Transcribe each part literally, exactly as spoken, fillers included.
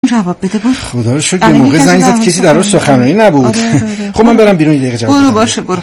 جواب بده. برو. خدا رو شکر موقع زنگ زد کسی در روش سخنرانی نبود. آره آره. خب من برم بیرون یه دقیقه جواب برو بدم. باشه برو.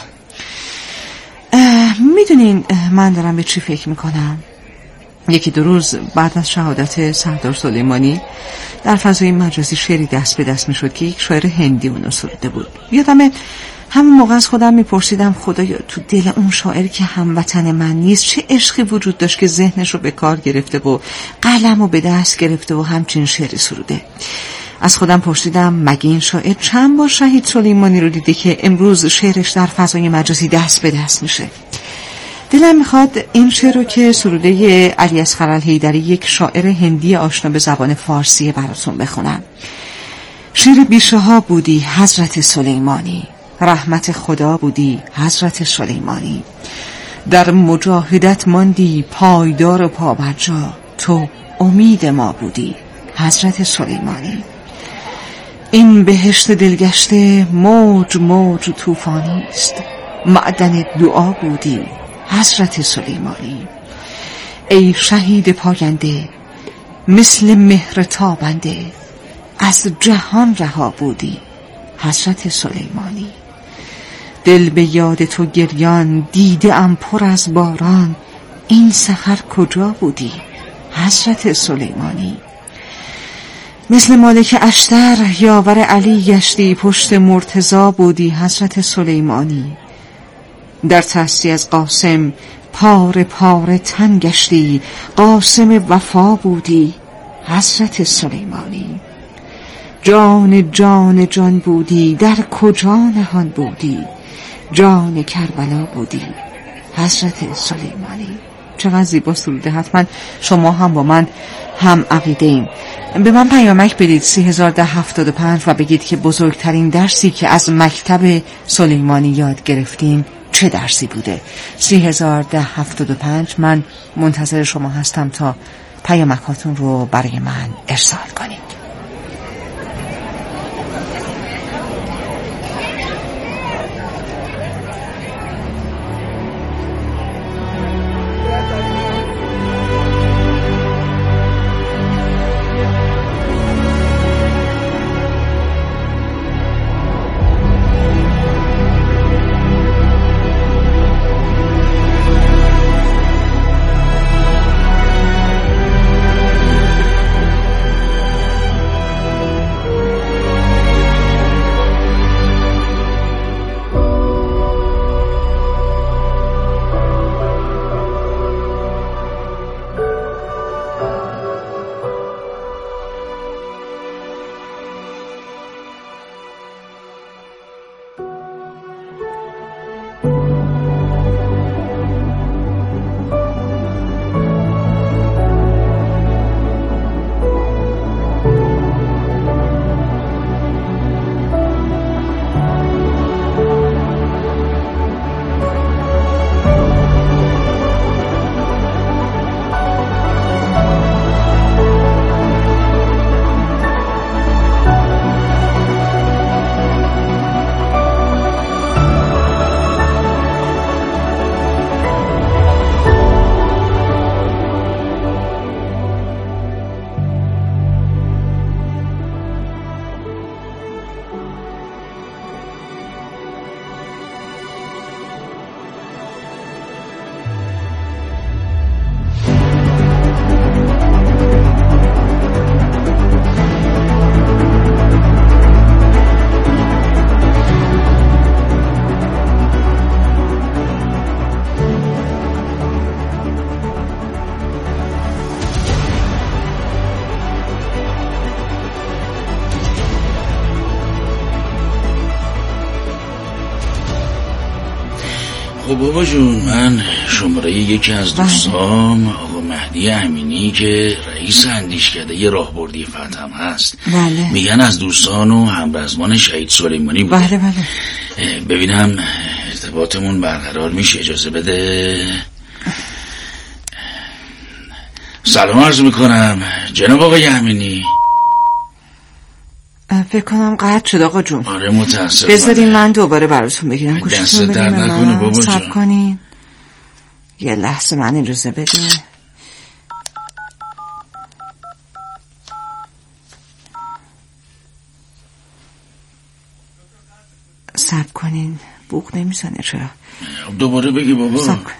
میدونین من دارم به چی فکر میکنم؟ یکی دو روز بعد از شهادت سردار سلیمانی در فضای مجازی شعری دست به دست میشد که یک شاعر هندی اونو سروده بود. یادمه همون موقع از خودم میپرسیدم خدایا تو دل اون شاعر که هموطن من نیست چه عشقی وجود داشت که ذهنش رو به کار گرفته و قلم رو به دست گرفته و همچین شعری سروده. از خودم پرسیدم مگه این شاعر چند بار شهید سلیمانی رو دیده که امروز شعرش در فضای مجازی دست به دست میشه؟ دلم میخواد این شعر رو که سروده علی اصغر الحیدری یک شاعر هندی آشنا به زبان فارسی براتون بخونم. شعر بیشه ها بودی حضرت سلیمانی، رحمت خدا بودی حضرت سلیمانی، در مجاهدت ماندی پایدار و پابرجا، تو امید ما بودی حضرت سلیمانی. این بهشت دلگشته موج موج طوفانی است، معدن دعا بودی حضرت سلیمانی. ای شهید پاینده مثل مهر تابنده، از جهان رها بودی حضرت سلیمانی. دل به یاد تو گریان دیده ام پر از باران، این سحر کجا بودی حضرت سلیمانی. مثل مالک اشتر یاور علی گشتی، پشت مرتضی بودی حضرت سلیمانی. در تستی از قاسم پاره پاره تن گشتی، قاسم وفا بودی حضرت سلیمانی. جان جان جان بودی در کجا نهان بودی، جان کربلا بودی حضرت سلیمانی. چقدر زیبا سروده. حتما شما هم با من هم عقیده ایم. به من پیامک بدید سی هزار ده هفتاد و پنج و بگید که بزرگترین درسی که از مکتب سلیمانی یاد گرفتیم چه درسی بوده. سی هزار ده هفتاد و پنج. من منتظر شما هستم تا پیامکاتون رو برای من ارسال کنید. خب بابا جون، من شماره یکی از دوستام آقا مهدی امینی که رئیس اندیشکده یه راهبردی فتح هست، بله. میگن از دوستان و همرزمان شهید سلیمانی بود. بله بله. ببینم ارتباطمون برقرار میشه، اجازه بده. سلام عرض میکنم جناب آقای امینی. فکر کنم قطع شد آقا جون. آره متاسفم. بذارین من دوباره براتون بگیرم. دست در نکنه بابا جون. صبر کنین یه لحظه، من اجازه بده. صبر کنین. بوق نمیزنه چرا؟ دوباره بگی بابا. صبر کن.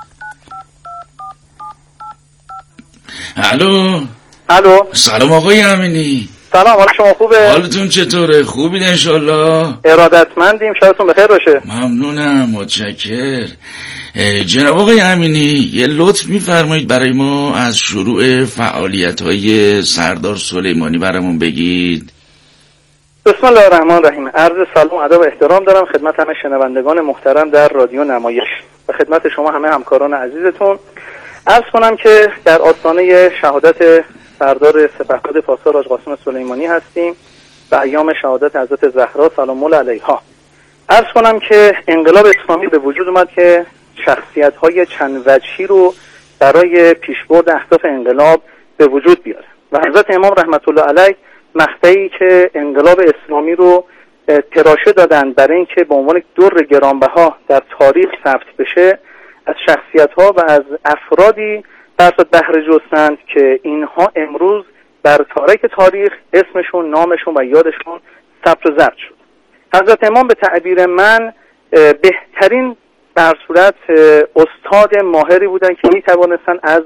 الو الو، سلام آقای امینی. سلام، حال شما خوبه؟ حالتون چطوره؟ خوبید انشالله؟ ارادتمندیم، شبتون بخیر باشه. ممنونم، متشکر. جناب آقای امینی، یه لطف میفرمایید برای ما از شروع فعالیت‌های سردار سلیمانی برامون بگید؟ بسم الله الرحمن الرحیم. عرض سلام و ادب و احترام دارم خدمت همه شنوندگان محترم در رادیو نمایش و خدمت شما همه همکاران عزیزتون. عرض کنم که در آستانه شهادت سردار سپهبد پاسدار حاج قاسم سلیمانی هستیم و ایام شهادت حضرت زهرا سلام الله علیها. عرض کنم که انقلاب اسلامی به وجود اومد که شخصیت‌های چند وجهی رو برای پیشبرد اهداف انقلاب به وجود بیاره و حضرت امام رحمت الله علیه مقطعی که انقلاب اسلامی رو تراشه دادن برای اینکه به عنوان در گرانبها در تاریخ ثبت بشه، از شخصیت‌ها و از افرادی درصد بهره جستند که اینها امروز بر تارک تاریخ اسمشون، نامشون و یادشون ثبت و ضبط شد. حضرت امام به تعبیر من بهترین در صورت استاد ماهری بودن که می توانستن از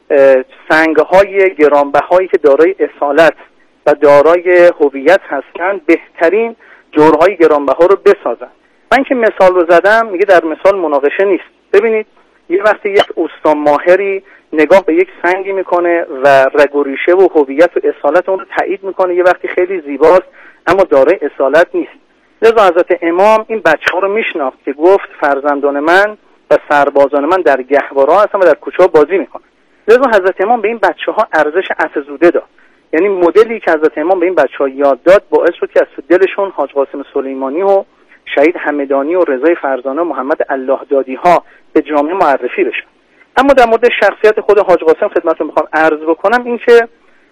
سنگ‌های گرانبهایی که دارای اصالت و دارای هویت هستند بهترین جورهای گرانبها رو بسازن. من که مثال رو زدم، میگه در مثال مناقشه نیست. ببینید یه وقتی یک استاد ماهری نگاه به یک سنگی میکنه و رگ و ریشه و هویت و اصالت اون رو تایید میکنه، یه وقتی خیلی زیباست اما دارای اصالت نیست. لذا حضرت امام این بچه ها رو میشناخت که گفت فرزندان من و سربازان من در گهوارا هستن و در کوچه ها بازی میکنن. لذا حضرت امام به این بچه ها ارزش افزوده داد. یعنی مدلی که حضرت امام به این بچه ها یاد داد باعث شد که از دلشون حاج قاسم سلیمانی و شهید همدانی و رضای فرزانه و محمد الله دادی ها به جامعه معرفی بشن. اما در مورد شخصیت خود حاج قاسم خدمتتون میخوام عرض بکنم این که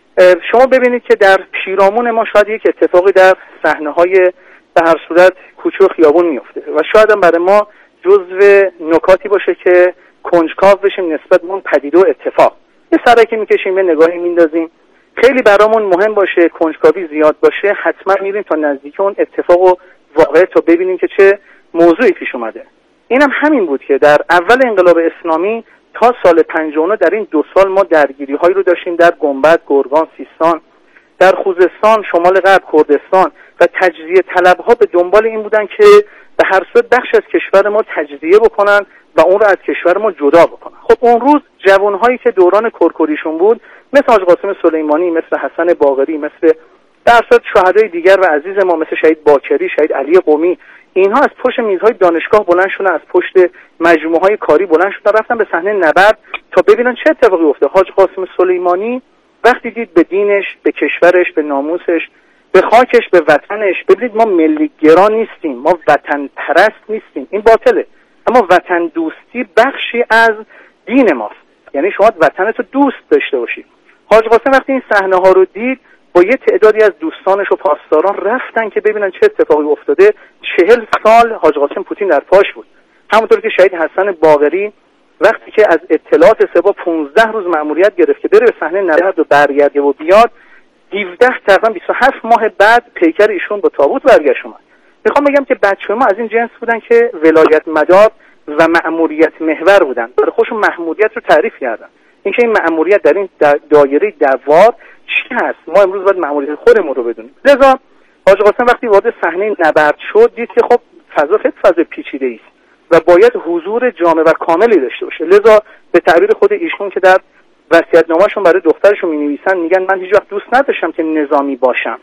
شما ببینید که در پیرامون ما شاید یک اتفاقی در صحنه‌های به هر صورت کوچه و خیابون میفته و شاید هم برای ما جزو نکاتی باشه که کنجکاو بشیم نسبت به اون پدیده و اتفاق. یه سرکی میکشیم، یه نگاهی میندازیم، خیلی برامون مهم باشه، کنجکاوی زیاد باشه، حتما میریم تا نزدیک اون اتفاق و واقعه تا ببینیم که چه موضوعی پیش اومده. اینم هم همین بود که در اول انقلاب اسلامی تا سال پنجاه و نه در این دو سال ما درگیری هایی رو داشتیم در گنبد، گرگان، سیستان، در خوزستان، شمال غرب کردستان و تجزیه طلب ها به دنبال این بودن که به هر صورت بخش از کشور ما تجزیه بکنن و اون رو از کشور ما جدا بکنن. خب اون روز جوان هایی که دوران کرکریشون بود مثل حاج قاسم سلیمانی، مثل حسن باقری، مثل در صورت شهدای دیگر و عزیز ما مثل شهید باکری، شهید علی قمی، اینها از پشت میزهای دانشگاه بلند شدن، از پشت مجموعه‌های کاری بلند شدن، رفتن به صحنه نبرد تا ببینن چه اتفاقی افتاد. حاج قاسم سلیمانی وقتی دید به دینش، به کشورش، به ناموسش، به خاکش، به وطنش، ببینید ما ملی گرا نیستیم، ما وطن پرست نیستیم، این باطله، اما وطن دوستی بخشی از دین ماست. یعنی شما وطنتو دوست داشته باشید. حاج قاسم وقتی این صحنه ها رو دید با یه تعدادی از دوستانش و پاسداران رفتن که ببینن چه اتفاقی افتاده. چهل سال حاج قاسم پوتین در پاش بود. همونطور که شهید حسن باقری وقتی که از اطلاعات سپاه پانزده روز مأموریت گرفت که بره به صحنه نبرد و برگرده و بیاد، هفده تقریبا بیست و هفت ماه بعد پیکر ایشون با تابوت برگشت اومد. میخوام بگم که بچه ما از این جنس بودن که ولایت مدار و مأموریت محور بودن، برای خودشون مأموریت رو تعریف کردن. اینکه این مأموریت در این دایره دوار چی هست، ما امروز باید مأموریت خودمون رو بدونیم. لذا حاج قاسم وقتی وارد صحنه نبرد شد دید که خب فضا خیلی فضا پیچیده است و باید حضور جامع و کاملی داشته باشه. لذا به تعبیر خود ایشون که در وصیت‌نامه‌شون برای دخترشون می‌نویسن، میگن من هیچ وقت دوست نداشتم که نظامی باشم،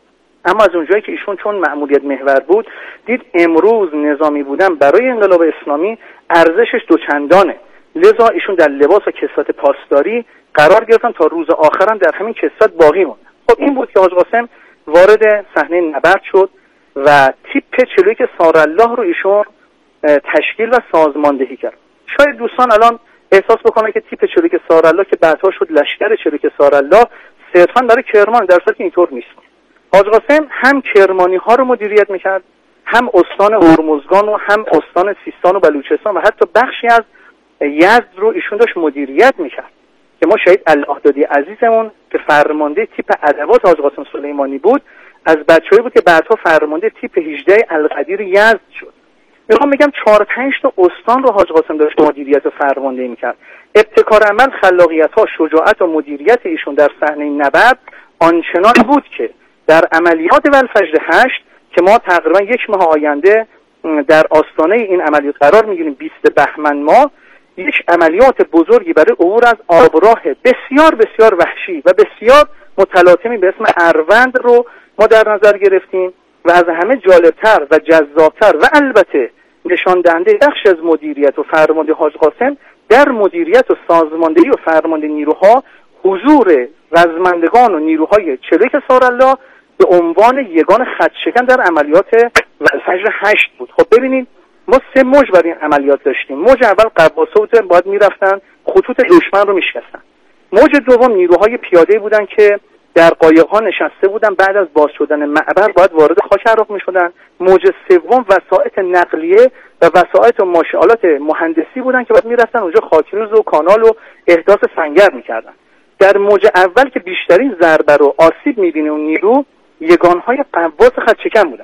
اما از اونجایی که ایشون چون مأموریت محور بود دید امروز نظامی بودن برای انقلاب اسلامی ارزشش دوچندانه. لذا ایشون در لباس و کسوت پاسداری قرار گرفتن تا روز آخرم در همین کسوت باقی موند. خب این بود که حاج قاسم وارد صحنه نبرد شد و تیپ چلو یک سارالله رو ایشون تشکیل و سازماندهی کرد. شاید دوستان الان احساس بکنن که تیپ چلو یک سارالله که بعدها شد لشکر چلو یک سارالله صرفا برای کرمان، در صورتی که اینطور نیست. حاج قاسم هم کرمانی ها رو مدیریت میکرد، هم استان هرمزگان و هم استان سیستان و بلوچستان و حتی بخشی از یزد رو ایشون داشت مدیریت میکرد که ما شهید الله دادی عزیزمون که فرمانده تیپ ادوات حاج قاسم سلیمانی بود از بچه‌ای بود که بعدها فرمانده تیپ هجده القدیر یزد شد. میخوام بگم چهار پنج تا استان رو حاج قاسم داشت مدیریت و فرماندهی میکرد. ابتکار عمل، خلاقیت ها، شجاعت و مدیریت ایشون در صحنه نبرد آنچنان بود که در عملیات ولفجر هشت که ما تقریبا یک ماه آینده در آستانه این عملیات قرار میگیریم، بیست بهمن ما یک عملیات بزرگی برای عبور از آبراه بسیار بسیار وحشی و بسیار متلاطمی به اسم اروند رو ما در نظر گرفتیم و از همه جالبتر و جذابتر و البته نشان دهنده بخش از مدیریت و فرماندهی حاج قاسم در مدیریت و سازماندهی و فرماندهی نیروها حضور رزمندگان و نیروهای چریک سارالله به عنوان یگان خطشکن در عملیات ولفجر هشت بود. خب ببینید ما سه موج برای این عملیات داشتیم. موج اول قباسه باید میرفتن خطوط دشمن رو میشکستن. موج دوم نیروهای پیاده بودن که در قایق‌ها نشسته بودن، بعد از باز شدن معبر باید وارد خاک عراق می‌شدن. موج سوم وسایط نقلیه و وسایط و ماشین‌آلات مهندسی بودن که باید میرفتن اونجا خاکریز و کانال و احداث سنگر می‌کردن. در موج اول که بیشترین ضربه رو آسیب می‌بینه اون نیرو یگان‌های قواس خطشکن بودن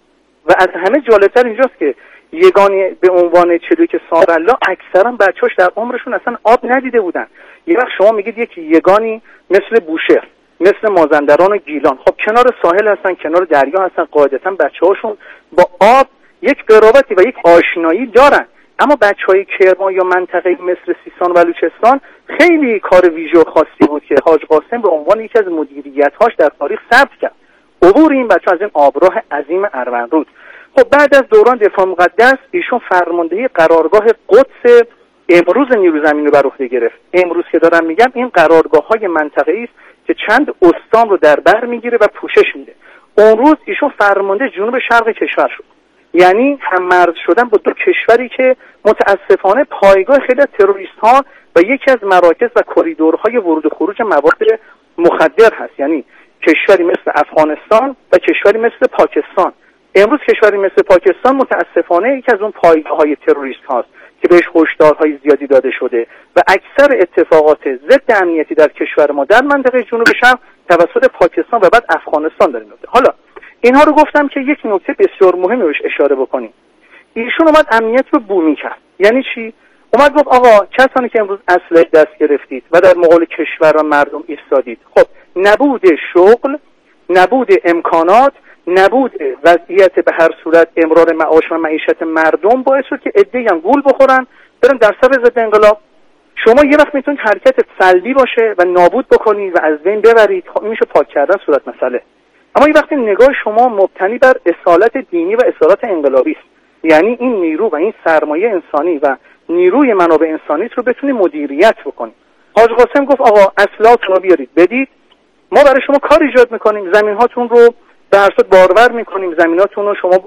و از همه جالبتر اینجاست که یگانی به عنوان چریک سارالله اکثرا بچه‌هاش در عمرشون اصلا آب ندیده بودن. یه وقت شما میگید یک یگانی مثل بوشهر، مثل مازندران و گیلان، خب کنار ساحل هستن، کنار دریا هستن، قاعدتا بچه‌هاشون با آب یک قرابتی و یک آشنایی دارن. اما بچه‌های کرمان یا منطقه مصر، سیستان و بلوچستان خیلی کار ویژه خاصی بود که حاج قاسم به عنوان یکی از مدیریت‌هاش در تاریخ ثبت کرد، عبور این بچه‌ها از این آبراه عظیم اروندرود. خب بعد از دوران دفاع مقدس ایشون فرماندهی قرارگاه قدس امروز نیروی زمین رو بر عهده گرفت. امروز که دارم میگم این قرارگاه‌های منطقه‌ای است که چند استان رو در بر میگیره و پوشش میده. اون روز ایشون فرمانده جنوب شرق کشور شد، یعنی هم مرز شدن با دو کشوری که متاسفانه پایگاه خیلی از تروریست ها و یکی از مراکز و کریدورهای ورود و خروج مواد مخدر هست، یعنی کشوری مثل افغانستان و کشوری مثل پاکستان. امروز کشوری مثل پاکستان متاسفانه یکی از اون پایگاه های تروریست هاست که بهش هشدارهای زیادی داده شده و اکثر اتفاقات ضد امنیتی در کشور ما در منطقه جنوب شرق توسط پاکستان و بعد افغانستان داره میفته. حالا اینها رو گفتم که یک نکته بسیار مهمی روش اشاره بکنیم. ایشون اومد امنیت رو بومی کرد. یعنی چی؟ اومد گفت آقا کسانی که امروز اسلحه دست گرفتید و در مقابل کشور و مردم ایستادید، خب نبود شغل، نبود امکانات، نبود وضعیت به هر صورت امرار معاش و معیشت مردم باعث شد که عده‌ای هم گول بخورن برن در صف ضد انقلاب. شما یه وقت میتونید حرکت سلبی باشه و نابود بکنید و از بین ببرید، خب این میشه پاک کردن صورت مسئله. اما یه وقتی نگاه شما مبتنی بر اصالت دینی و اصالت انقلابی است، یعنی این نیرو و این سرمایه انسانی و نیروی منابع انسانی رو بتونید مدیریت بکنید. حاج قاسم گفت آقا اسلحه‌تون رو بیارید بدید، ما برای شما کار ایجاد میکنیم، زمین‌هاتون رو به هر صورت بارور میکنیم، زمیناتون رو شما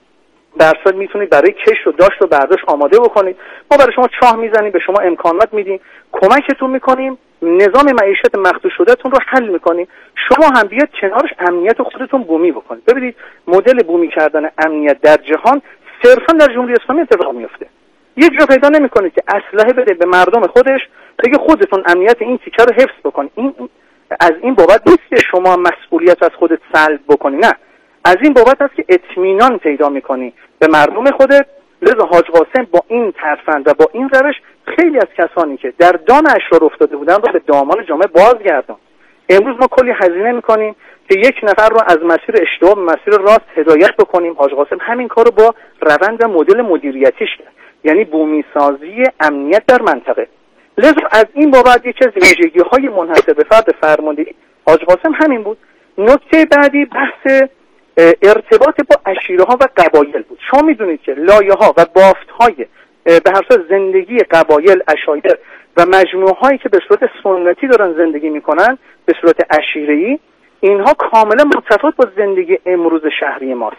به هر صورت میتونید برای کشت و داشت و برداشت آماده بکنید، ما برای شما چاه میزنیم، به شما امکانات میدیم، کمکتون میکنیم، نظام معیشت مخدوش شدهتون رو حل میکنیم، شما هم بیاد کنارش امنیت خودتون بومی بکنید. ببینید مدل بومی کردن امنیت در جهان صرفا در جمهوری اسلامی اتفاق میفته. یک جا پیدا نمیکنید که اسلحه بده به مردم خودش بگه خودتون امنیت این تیکه رو حفظ بکنید. این از این بابت نیست که شما مسئولیت از خودت سلب بکنی، نه، از این بابت است که اطمینان پیدا میکنی به مردم خودت. لذا حاج قاسم با این ترفند و با این روش خیلی از کسانی که در دام اشرار افتاده بودن رو به دامان جامعه بازگردان. امروز ما کلی هزینه میکنیم که یک نفر رو از مسیر اشتباه به مسیر راست هدایت بکنیم. حاج قاسم همین کارو با روند و مدل مدیریتیش کرد، یعنی بومی سازی امنیت در منطقه. لذا از این بابت یکی از ویژگی‌های منحصر به فرد فرماندهی حاج قاسم همین بود. نکته بعدی بحث ارتباط با عشیره‌ها و قبایل بود. شما میدونید که لایه‌ها و بافت‌های به هر صورت زندگی قبایل، عشایر و مجموعه‌هایی که به صورت سنتی دارن زندگی میکنن به صورت عشیره‌ای، اینها کاملا متفاوت با زندگی امروز شهری ماست.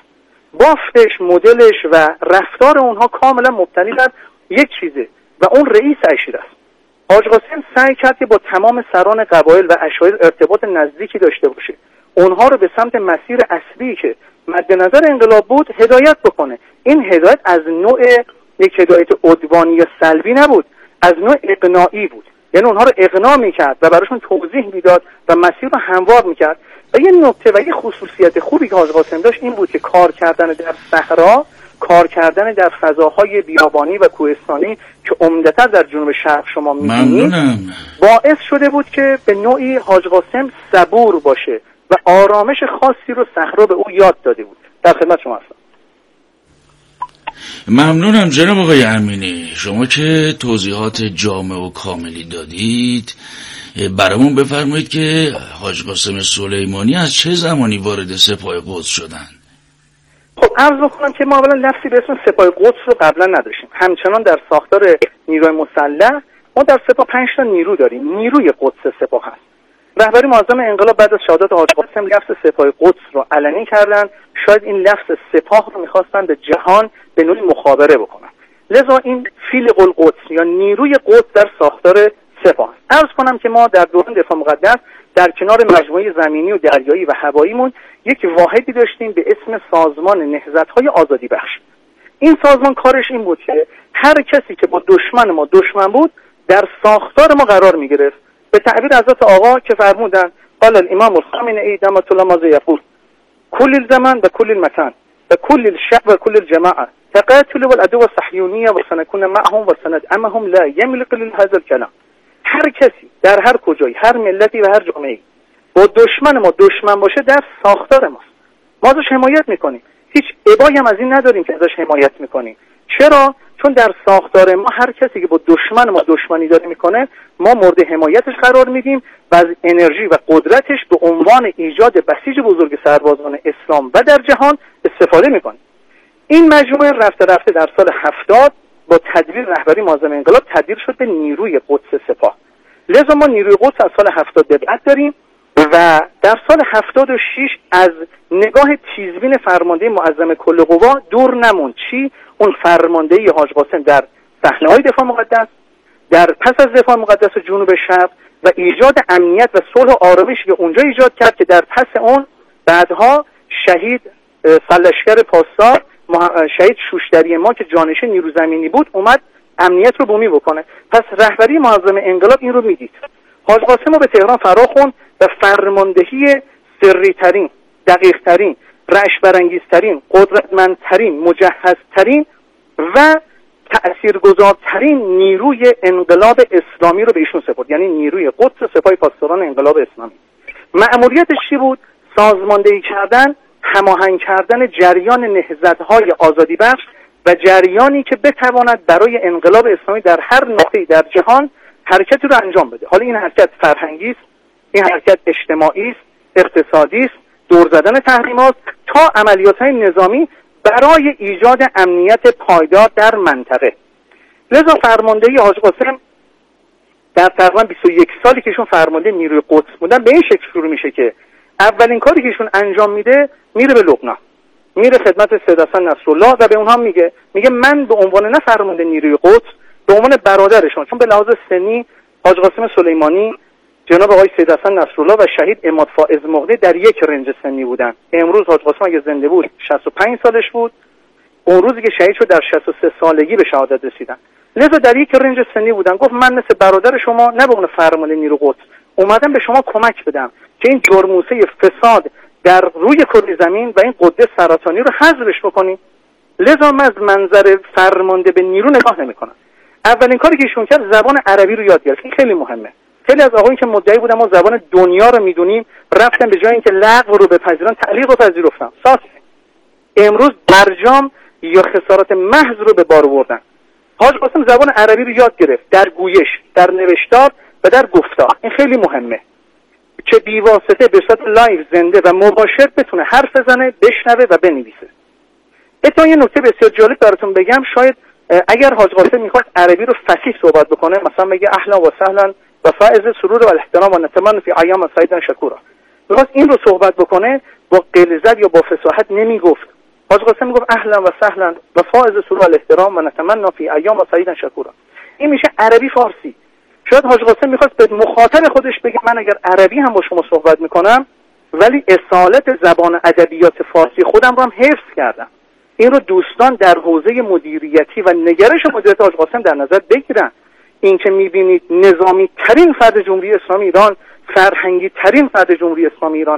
بافتش، مدلش و رفتار اونها کاملا مبتنی بر یک چیزه و اون رئیس عشیره است. حاج قاسم سعی کرد که با تمام سران قبایل و عشایر ارتباط نزدیکی داشته باشه، اونها رو به سمت مسیر اصلی که مد نظر انقلاب بود هدایت بکنه. این هدایت از نوع یک هدایت عدوانی یا سلبی نبود، از نوع اقناعی بود، یعنی اونها رو اقناع میکرد و براشون توضیح میداد و مسیر رو هموار میکرد. و یه نکته و یه خصوصیت خوبی که حاج قاسم داشت این بود که کار کردن در صحرا، کار کردن در فضاهای بیابانی و کوهستانی که عمدتاً در جنوب شرق شما می‌بینید باعث شده بود که به نوعی حاج قاسم صبور باشه و آرامش خاصی رو صحرا به او یاد داده بود. در خدمت شما هستم. ممنونم جناب آقای امینی، شما که توضیحات جامع و کاملی دادید. برامون بفرمایید که حاج قاسم سلیمانی از چه زمانی وارد سپاه قدس شدن؟ خب عرض بکنم که ما اولا لفظی به اسم سپاه قدس رو قبلا نداشتیم. همچنان در ساختار نیروی مسلح ما در سپاه پنج تا نیرو داریم. نیروی قدس سپاه هست. رهبری معظم انقلاب بعد از شهادت حاج قاسم لفظ سپاه قدس رو علنی کردن. شاید این لفظ سپاه رو می‌خواستن به جهان به نوعی مخابره بکنن. لذا این فیلق القدس یا نیروی قدس در ساختار سپاه. عرض کنم که ما در دوران دفاع مقدس در کنار مجموعه زمینی و دریایی و هواییمون یک واحدی داشتیم به اسم سازمان نهضت‌های آزادی بخش. این سازمان کارش این بود که هر کسی که با دشمن ما دشمن بود در ساختار ما قرار می‌گرفت. به تعبیر حضرت آقا که فرمودن قال الامام الخامنه‌ای دمت الله ما یقول كل الزمان و كل المكان و كل الشعب و كل الجماعه تقاتل والعدو الصهيونيه وسنكون معهم وسندعمهم لا يملك لهذا الكلام. هر کسی در هر کجایی، هر ملتی و هر جامعه‌ای با دشمن ما دشمن باشه در ساختار ماست. ما ازش حمایت میکنیم. هیچ ابایی هم از این نداریم که ازش حمایت میکنیم. چرا؟ چون در ساختار ما هر کسی که با دشمن ما دشمنی داره میکنه ما مورد حمایتش قرار میدیم و از انرژی و قدرتش به عنوان ایجاد بسیج بزرگ سربازان اسلام و در جهان استفاده میکنیم. این مجموعه رفته رفته در سال هفتاد با تدبیر رهبری معظم انقلاب تبدیل شد به نیروی قدس سپاه. لذا ما نیروی قدس از سال هفتاد به بعد داریم و در سال هفتاد و شش از نگاه تیزبین فرمانده معظم کل قوا دور نموند. چی؟ اون فرماندهی حاج قاسم در صحنه‌های دفاع مقدس، در پس از دفاع مقدس و جنوب شرق و ایجاد امنیت و صلح و آرامشی که اونجا ایجاد کرد که در پس اون بعدها شهید سرلشکر پاسدار شهید شوشتری ما که جانشین نیرو زمینی بود اومد امنیت رو بومی بکنه. پس رهبری معظم انقلاب این رو میدید. حاج قاسم رو به تهران فرا خوند و فرماندهی سری ترین، دقیق ترین، رعش برانگیز ترین، قدرتمندترین، مجهز ترین و تأثیرگذارترین نیروی انقلاب اسلامی رو به ایشون سپرد، یعنی نیروی قدس سپاه پاسداران انقلاب اسلامی. مأموریتش چی بود؟ سازماندهی کردن، هماهنگ کردن جریان نهضت‌های آزادی بخش و جریانی که بتواند برای انقلاب اسلامی در هر نقطه‌ای در جهان حرکتی رو انجام بده. حالا این حرکت فرهنگی است، این حرکت اجتماعی است، اقتصادی است، دور زدن تحریمات تا عملیات‌های نظامی برای ایجاد امنیت پایدار در منطقه. لذا فرماندهی حاج قاسم در تقریباً بیست و یک سالی که ایشون فرمانده نیروی قدس بودن به این شکل شروع میشه که اولین کاری که ایشون انجام میده میره به لبنان، میره خدمت سید حسن نصرالله و به اونها میگه میگه من به عنوان نه فرمانده نیروی قدس، به عنوان برادرشون، چون به لحاظ سنی حاج قاسم سلیمانی، جناب آقای سید حسن نصرالله و شهید عماد فائز مقدی در یک رنج سنی بودن. امروز حاج قاسم اگه زنده بود شصت و پنج سالش بود، اون روزی که شهید شد در شصت و سه سالگی به شهادت رسیدن. لذا در یک رنج سنی بودن. گفت من مثل برادر شما نه به عنوان فرمانده نیروی قدس اومدم به شما کمک بدم که این جرموسه فساد در روی کره زمین و این قده سرطانی رو حذفش بکنیم. لذا من از منظر فرمانده به نیرو نگاه نمی‌کنم. اولین کاری که ایشون کرد زبان عربی رو یاد گرفت. این خیلی مهمه. خیلی از آقایون که مدعی بودن ما زبان دنیا رو میدونیم رفتن به جای اینکه لغو رو بپذیرن تعلیق رو پذیرفتن. ساس امروز برجام یا خسارت محض رو به بار آوردن. حاج قاسم زبان عربی رو یاد گرفت در گویش، در نوشتار و در گفتار. این خیلی مهمه که بیواسطه به صورت لایو زنده و مباشر بتونه حرف بزنه، بشنوه و بنویسه. اتفاقا یه نکته بسیار جالب براتون بگم. شاید اگر حاج قاسم میخواد عربی رو فصیح صحبت بکنه، مثلا بگه اهلا و سهلا و فائز سرور و الاحترام و نتمنى فی ایام سعیدا شکورا، میخواد این رو صحبت بکنه با غلظت یا با فصاحت نمیگفت. حاج قاسم میگفت اهلا و سهلا و فائز سرور و الاحترام و نتمنى فی ایام سعیدا شکورا. این میشه عربی فارسی. شاید حاج قاسم میخواست به مخاطب خودش بگه من اگر عربی هم با شما صحبت میکنم ولی اصالت زبان ادبیات فارسی خودم رو هم حفظ کردم. این رو دوستان در حوزه مدیریتی و نگرش مدیریت حاج قاسم در نظر بگیرن. این که میبینید نظامی ترین فرد جمهوری اسلامی ایران، فرهنگی ترین فرد جمهوری اسلامی ایران هست،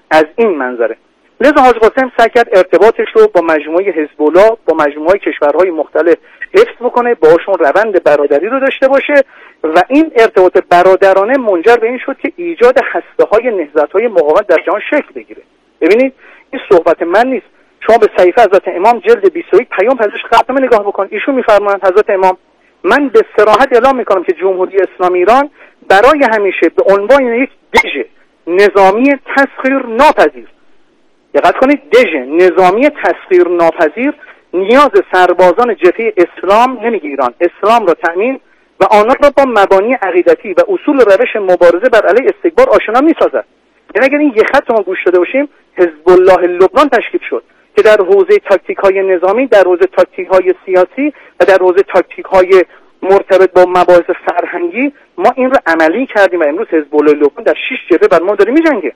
از این منظره. لذا حاج قاسم سعی کرد ارتباطش رو با مجموعه حزب الله، با مجموعه کشورهای مختلف حفظ بکنه، باشون روند برادری رو داشته باشه و این ارتباط برادرانه منجر به این شد که ایجاد هسته‌های نهضت‌های مقاومت در جهان شکل بگیره. ببینید این صحبت من نیست. شما به صحیفه حضرت امام جلد بیست و یک پیام پژوهش قدنامه نگاه بکن. ایشون می‌فرمایند حضرت امام من به صراحت اعلام می‌کنم که جمهوری اسلامی ایران برای همیشه به عنوان یک دژ نظامی تسخیر ناپذیر، دقت کنید، دژ نظامی تسخیر ناپذیر نیاز سربازان جبهه اسلام نمیگه ایران اسلام را تأمین و آنها را با مبانی عقیدتی و اصول روش مبارزه بر علیه استکبار آشنا می‌سازد. یعنی اگر این یک خط ما گوش داده باشیم، حزب الله لبنان تشکیل شد که در حوزه تاکتیک‌های نظامی، در حوزه تاکتیک‌های سیاسی و در حوزه تاکتیک‌های مرتبط با مباحث فرهنگی ما این رو عملی کردیم و امروز حزب الله لبنان در شش جبهه بر ما داره می‌جنگه.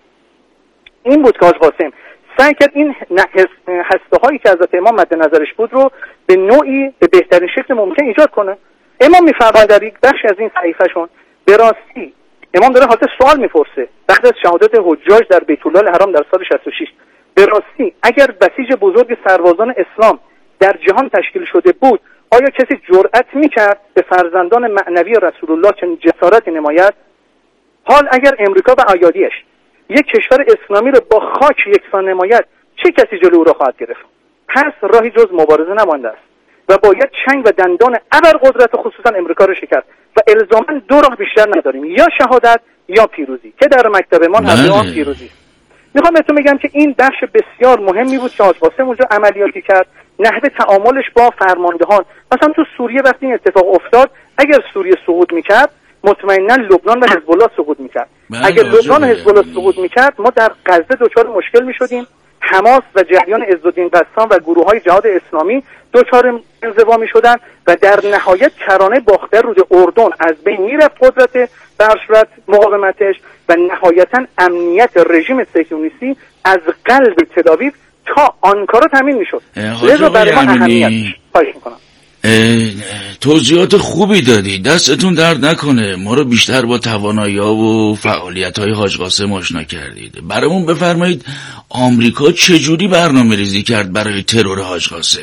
این بود که حاج قاسم سعی کرد این هسته‌هایی که حضرت امام مد نظرش بود رو به نوعی به بهترین شکل ممکن ایجاد کنه. امام می‌فرماید در یک بخش از این صحیفه‌شون به راستی امام داره حاضر سوال می‌پرسه بعد از شهادت حجاج در بیت الله الحرام در سال شصت و شش، به راستی اگر بسیج بزرگ سربازان اسلام در جهان تشکیل شده بود آیا کسی جرأت می‌کرد به فرزندان معنوی رسول الله چنین جسارتی نماید؟ حال اگر امریکا و ایادیش یک کشور اسلامی رو با خاک یکسان نماید چه کسی جلو او را خواهد گرفت؟ پس راهی جز مبارزه نمانده است و باید چنگ و دندان ابرقدرت خصوصا امریکا رو شکست و الزاما دو راه بیشتر نداریم، یا شهادت یا پیروزی، که در مکتب ما هر پیروزی. میخوام بهتون بگم که این بخش بسیار مهمی بود که حاج قاسم اونجا عملیاتی کرد، نحوه تعاملش با فرماندهان. مثلا تو سوریه وقتی این اتفاق افتاد، اگر سوریه سقوط میکرد مطمئنا لبنان و حزب الله سقوط میکرد. اگر لبنان و حزب الله سقوط میکرد ما در غزه دچار مشکل میشدیم، حماس و جریان عزالدین قسام و گروه‌های جهاد اسلامی دچار انزوا میشدن و در نهایت کرانه باختر رود اردن از بین میرفت قدرت به هر صورت مقاومتش و نهایتا امنیت رژیم صهیونیستی از قلب تل‌آویو تا آنکارا تامین میشد. لذا برای ما اهمیت خواهش میکنم. توضیحات خوبی دادی، دستتون درد نکنه، ما رو بیشتر با توانایی‌ها و فعالیت‌های حاج قاسم آشنا کردید. برامون بفرمایید آمریکا چجوری برنامه ریزی کرد برای ترور حاج قاسم؟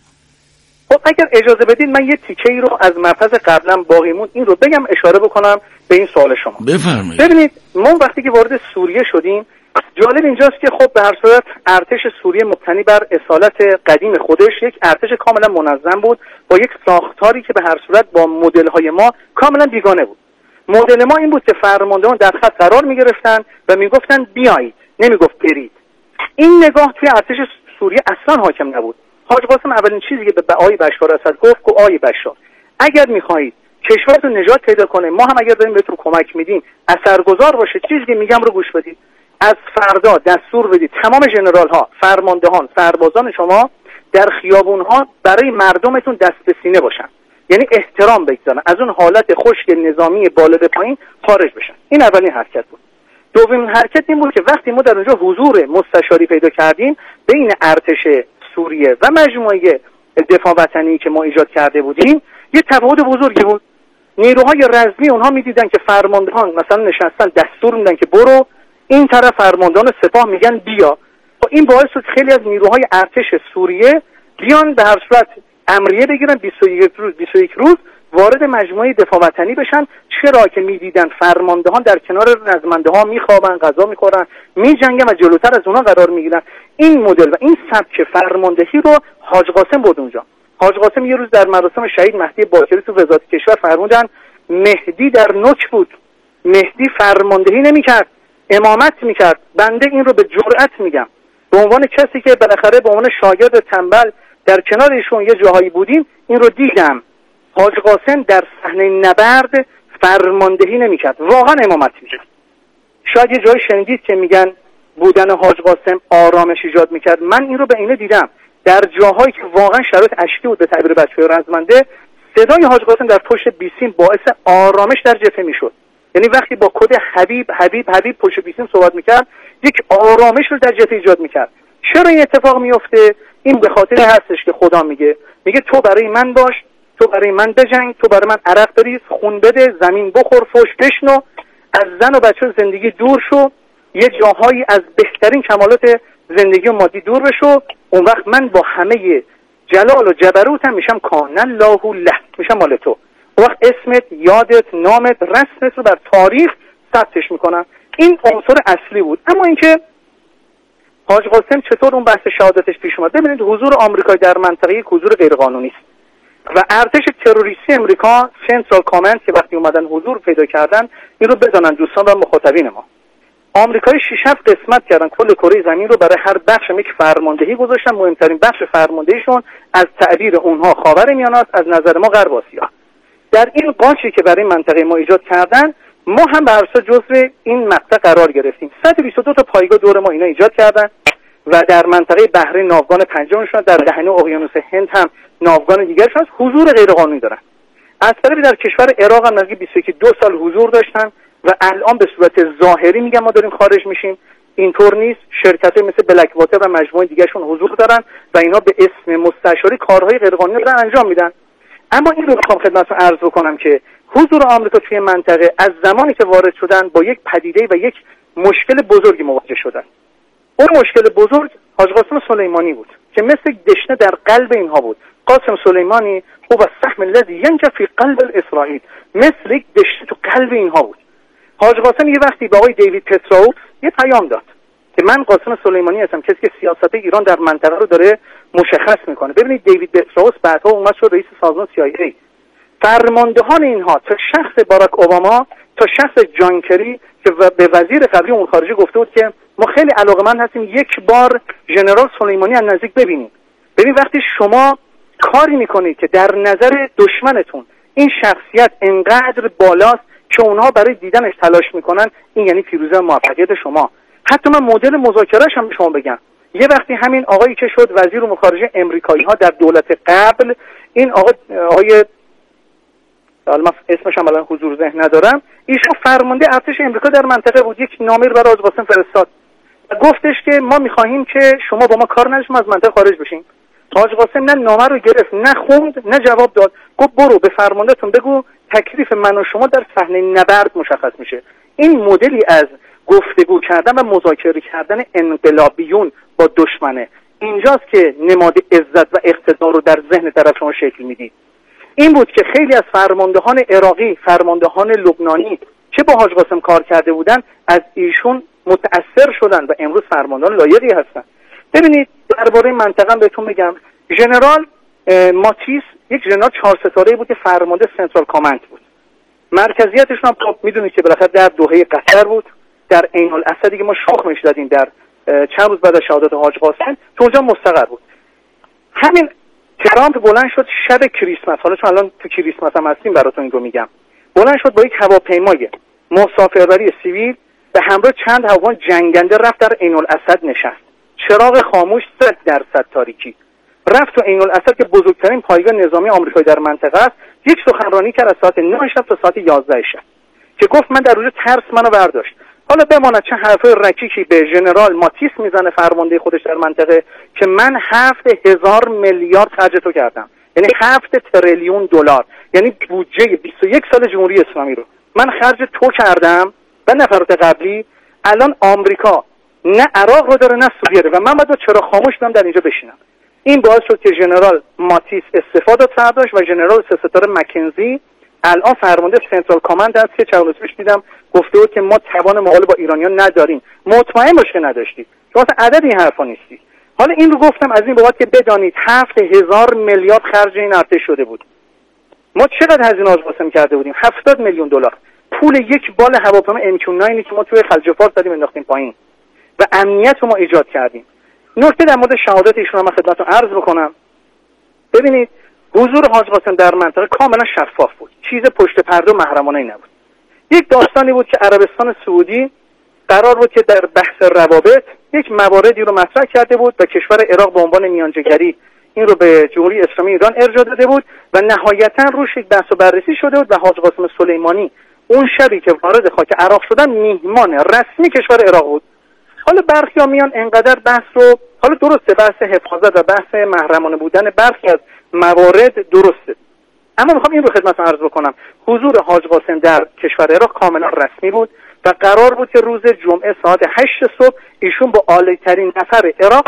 خب اگر اجازه بدید من یه تیکه‌ای رو از مبحث قبلا باقی موند این رو بگم، اشاره بکنم به این سوال شما. بفرمایید. ببینید ما وقتی که وارد سوریه شدیم، جالب اینجاست که خب به هر صورت ارتش سوریه مبتنی بر اصالت قدیم خودش یک ارتش کاملا منظم بود با یک ساختاری که به هر صورت با مدل‌های ما کاملا بیگانه بود. مدل ما این بود که فرماندهان در خط قرار می‌گرفتن و میگفتن بیایید، نمیگفت برید. این نگاه توی ارتش سوریه اصلا حاکم نبود. حاج قاسم اولین چیزی که به آقای بشار اسد گفت که آقای بشار اگر می‌خواهید کشورتون نجات پیدا کنه، ما هم اگر داریم بهتون کمک میدیم اثرگذار باشه، چیزی که میگم رو گوش بدید. از فردا دستور بدید تمام ژنرال ها، فرماندهان، سربازان شما در خیابون ها برای مردمتون دست به سینه باشن، یعنی احترام بگذارن، از اون حالت خشک نظامی بالا به پایین خارج بشن. این اولین حرکت بود. دومین حرکت این بود که وقتی ما در اونجا حضور مستشاری پیدا کردیم بین ارتش سوریه و مجموعه دفاع وطنی که ما ایجاد کرده بودیم، یه تفاوت بزرگی بود. نیروهای رزمی اونها میدیدن که فرماندهان مثلا نشستن دستور میدن که برو، این طرف فرماندهان سپاه میگن بیا. و این باعث شد خیلی از نیروهای ارتش سوریه بیان به هر صورت امریه بگیرن، بیست و یک روز بیست و یک روز وارد مجموعه دفاع وطنی بشن. چرا که میدیدن فرماندهان در کنار رزمنده ها میخوابن، غذا میخورن، میجنگن و جلوتر از اونها قرار میگیرن. این مدل و این سبک فرماندهی رو حاج قاسم بود اونجا. حاج قاسم یه روز در مراسم شهید مهدی باکری تو وزارت کشور فرمودن مهدی در نوک بود، مهدی فرماندهی نمیکرد، امامت میکرد. بنده این رو به جرئت میگم، به عنوان کسی که بالاخره به عنوان شاگرد تنبل در کنار ایشون یه جاهایی بودیم این رو دیدم. حاج قاسم در صحنه نبرد فرماندهی نمیکرد، واقعا امامت میکرد. شاید یه جایی شنیدید که میگن بودن حاج قاسم آرامش ایجاد میکرد. من این رو به اینه دیدم در جاهایی که واقعا شرایط اشکی بود به تعبیر بچه‌های رزمنده، صدای حاج قاسم در پشت بیسیم باعث آرامش در جبهه میشد. یعنی وقتی با کد حبیب حبیب حبیب پشت بیسیم صحبت میکرد یک آرامش رو در جبهه ایجاد میکرد. چرا این اتفاق میفته؟ این به خاطر هستش که خدا میگه میگه تو برای من باش، تو برای من بجنگ، تو برای من عرق بریز، خون بده، زمین بخور، فوش بشنو، از زن و بچه زندگی دور شو، یه جاهایی از بهترین کمالات زندگی و مادی دور بشو، اون وقت من با همه جلال و جبروتم میشم کان الله له، میشم مال تو. اون وقت اسمت، یادت، نامت، رسمت رو بر تاریخ ثبتش میکنم. این عنصر اصلی بود. اما اینکه حاج قاسم چطور اون بحث شهادتش پیش اومد، ببینید حضور آمریکایی در منطقه یک حضور غیرقانونی است و ارتش تروریستی امریکا سنترال کامند که وقتی اومدن حضور پیدا کردن، این رو بدانن دوستان و مخاطبین ما، آمریکایی شش هفت قسمت کردن کل کره زمین رو، برای هر بخش یک فرماندهی گذاشتن. مهمترین بخش فرماندهیشون از تعبیر اونها خاورمیانه است، از نظر ما غرب آسیا. در این قاچی که برای منطقه ما ایجاد کردن، ما هم به اساس جزء این مقطع قرار گرفتیم. صد و بیست و دو تا پایگاه دور ما اینا ایجاد کردن و در منطقه بحرین ناوگان پنجمشون، در دهنه اقیانوس هند هم ناوگان دیگرشون حضور غیرقانونی دارن. از طرفی در کشور عراق هم نزدیک بیست و یک دو سال حضور داشتن و الان به صورت ظاهری میگم ما داریم خارج میشیم، اینطور نیست. شرکت‌های مثل بلک واتر و مجموعه دیگه‌شون حضور دارن و اینا به اسم مستشاری کارهای غیرقانونی دارن انجام میدن. اما این رو میخوام خدمتتون عرض بکنم که حضور آمریکا توی منطقه از زمانی که وارد شدن با یک پدیده و یک مشکل بزرگی مواجه شدن. اون مشکل بزرگ حاج قاسم سلیمانی بود که مثل دشنه در قلب اینها بود. قاسم سلیمانی هو السهم الذي ينجى في قلب الاسرائیل، مثل یک دشنه تو قلب اینها بود. حاج قاسم یه وقتی با آقای دیوید پتراوس یه پیام داد که من قاسم سلیمانی هستم، کسی که سیاست ایران در منطقه رو داره مشخص میکنه. ببینید دیوید پتراوس بعدها اومد شد رئیس سازمان سی آی ای. فرماندهان اینها تا شخص باراک اوباما تا شخص جان کری که به وزیر قبلی امور خارجه گفته بود که ما خیلی علاقه‌مند هستیم یک بار ژنرال سلیمانی از نزدیک ببینیم. ببین وقتی شما کاری میکنید که در نظر دشمنتون این شخصیت انقدر بالاست که اونها برای دیدنش تلاش میکنن، این یعنی پیروزی و موفقیت شما. حتی من مدل مذاکرهش هم به شما بگم، یه وقتی همین آقایی که شد وزیر امور خارجه امریکایی ها در دولت قبل، این آقا آقای الان اسمش هم الان حضور ذهن ندارم، ایشون فرمانده ارتش امریکا در منطقه بود، یک نامه رو برای حاج قاسم فرستاد و گفتش که ما میخواهیم که شما با ما کار نداشته از منطقه خارج بشین. حاج قاسم نه نامه رو گرفت، نه خوند، نه جواب داد. گفت برو به فرماندهتون بگو تکلیف من و شما در صحنه نبرد مشخص میشه. این مدلی از گفتگو کردن و مذاکره کردن انقلابیون با دشمنه. اینجاست که نماد عزت و اقتدار رو در ذهن طرف شما شکل میدید. این بود که خیلی از فرماندهان عراقی، فرماندهان لبنانی که با حاج قاسم کار کرده بودن از ایشون متأثر شدن و امروز فرماندهان لایقی هستن. ببینید درباره منطقه بهتون میگم، ژنرال ماتیس یک ژنرال چهار ستاره بود که فرمانده سنترال کامند بود. مرکزیتش هم خب میدونید که بالاخره در دوحه قطر بود، در عین الاسدی که ما شاخمش دادیم در چند روز بعد از شهادت حاج قاسم، تو اونجا مستقر بود. همین ترامپ بلند شد شب کریسمس، حالا چون الان تو کریسمس هم هستیم براتون این رو میگم، بلند شد با یک هواپیمای مسافربری سیویل به همراه چند هواپیمای جنگنده رفت در عین الاسد نشست. چراغ خاموش، صد درصد تاریکی. رفت تو عین الاسد که بزرگترین پایگاه نظامی آمریکایی در منطقه است. یک سخنرانی کرد از ساعت نه شب تا ساعت یازده شب که گفت من در روز ترس منو برداشت. حالا بماند چه حرفای رکیکی به ژنرال ماتیس میزنه فرمانده خودش در منطقه که من هفت هزار میلیارد خرج تو کردم، یعنی هفت تریلیون دلار، یعنی بودجه بیست و یک سال جمهوری اسلامی رو من خرج تو کردم و نفرات قبلی. الان آمریکا نه عراق رو داره نه سوریه رو و من باید چرا خاموش بودم در اینجا بشینم. این باعث شد که ژنرال ماتیس استفاده فرداش و ژنرال سه ستاره مکنزی الان فرمانده سنترال کامند است که چند روز پیش دیدم گفته بود که ما توان مقابله با ایرانیان نداریم. مطمئن باش که نداشتید، چون اصلا عدد این حرفا نیستی. حالا این رو گفتم از این بابت که بدانید هفت هزار میلیارد خرج این ارتش شده بود. ما چقدر هزینه حاج قاسم کرده بودیم؟ هفتاد میلیون دلار. پول یک بال هواپیما ام کیو نه که ما توی خلیج فارس دادیم انداختیم پایین و امنیت رو ما ایجاد کردیم. نکته در مورد شهادت ایشون هم خدمتتون عرض بکنم. ببینید حضور حاج قاسم در منطقه کاملا شفاف بود، چیز پشت پرده و محرمانه‌ای نبود. یک داستانی بود که عربستان سعودی قرار بود که در بحث روابط یک مواردی رو مطرح کرده بود و کشور عراق به عنوان میانجیگری این رو به جمهوری اسلامی ایران ارجاع داده بود و نهایتا روش یک بحث و بررسی شده بود و حاج قاسم سلیمانی اون شبی که وارد خاک عراق شدن میهمان رسمی کشور عراق بود. حالا برخی‌ها میان انقدر بحث رو، حالا درسته بحث حفاظت و بحث محرمانه بودن برخی از موارد درسته، اما میخوام این رو خدمتتون عرض بکنم، حضور حاج قاسم در کشور عراق کاملا رسمی بود و قرار بود که روز جمعه ساعت هشت صبح ایشون با عالی‌ترین نفر عراق